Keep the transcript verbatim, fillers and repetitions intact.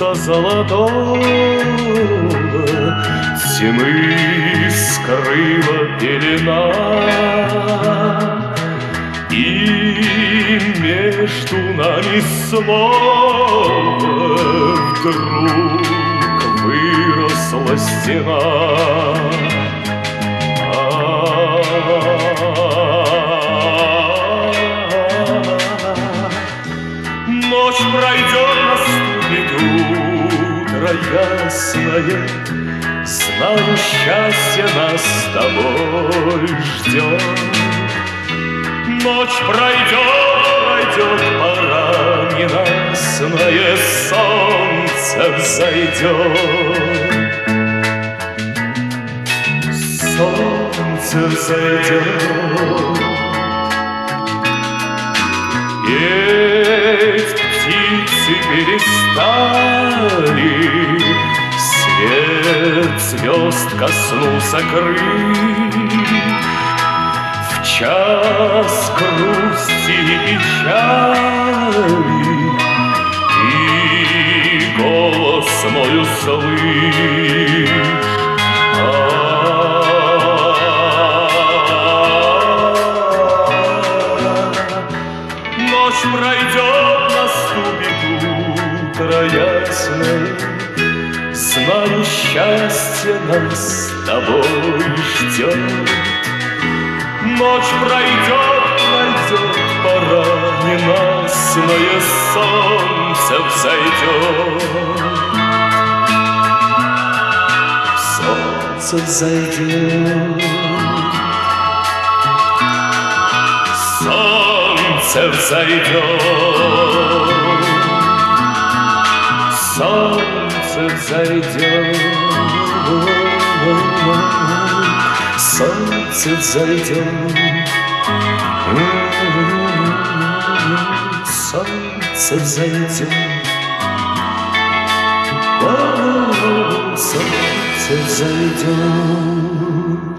солнца золотого тьмы скрыла пелена, и между нами снова вдруг выросла стена. Ночь пройдет, наступит утро ясное, знаю, счастье нас с тобой ждет. Ночь пройдет, пройдет, пора ненастное, солнце взойдет. Солнце взойдет. Петь птицы перестали, свет звезд коснулся крыль. В час грусти и печали и голос мой услышь. Ночь пройдет, наступит утро ясное, знаю, счастье нас с тобой ждет. Ночь пройдет, пройдет, пора ненастное, солнце взойдет. Солнце взойдет. Солнце взойдет. Солнце взойдет. Солнце взойдет. Солнце взойдет. Солнце взойдет.